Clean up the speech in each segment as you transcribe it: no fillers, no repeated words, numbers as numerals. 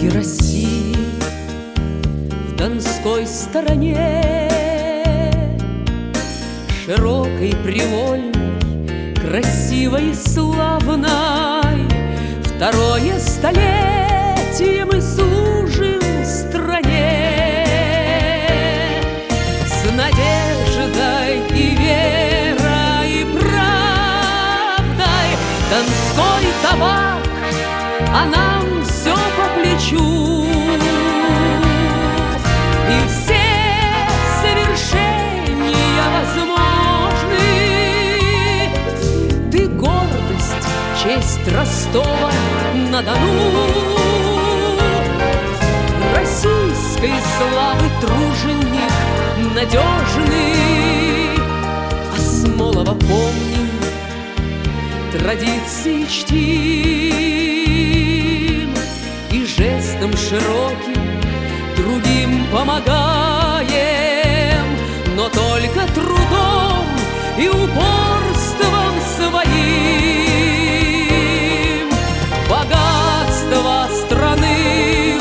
России, в Донской стороне, широкой, привольной, красивой и славной, второе столетие мы служим стране. С надеждой и верой, и правдой Донской табак, а нам все по плечу. И все совершения возможны. Ты гордость, честь Ростова-на-Дону, российской славы труженик надежный. А Смолова помним, традиции чтим и жестом широким другим помогаем, но только трудом и упорством своим богатство страны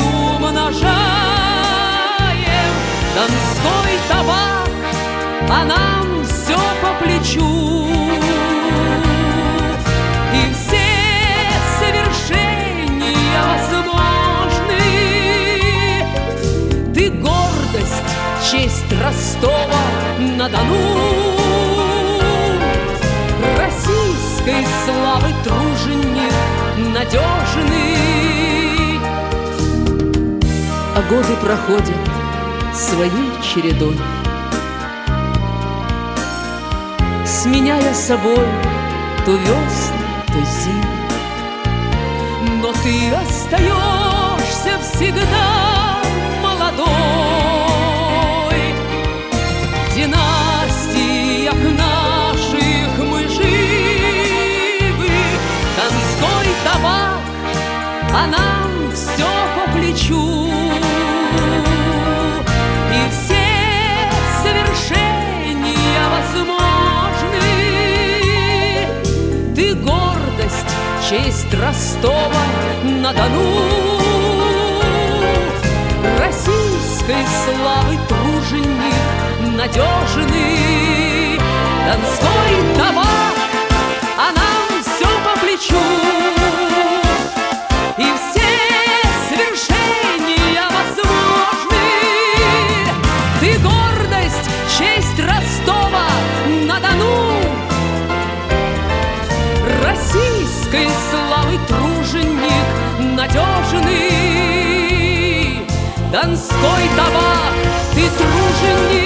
умножаем. Донской табак, а нам все по плечу. И все совершения возможны. Ты гордость, честь Ростова-на-Дону, российской славы труженик надежный. А годы проходят своей чередой, сменяя собой то весны, то зимы. Но ты остаешься всегда молодой. В династиях наших мы живы. Донской табак, а нам все по плечу. И все совершения возможны. Ты гордость, честь Ростова-на-Дону, российской славы труженик надежный. Донской табак, а нам все по плечу. И все свершения возможны. Ты гордость, честь Ростова-на-Дону, российской славы труженик надежный. Донской табак, ты труженик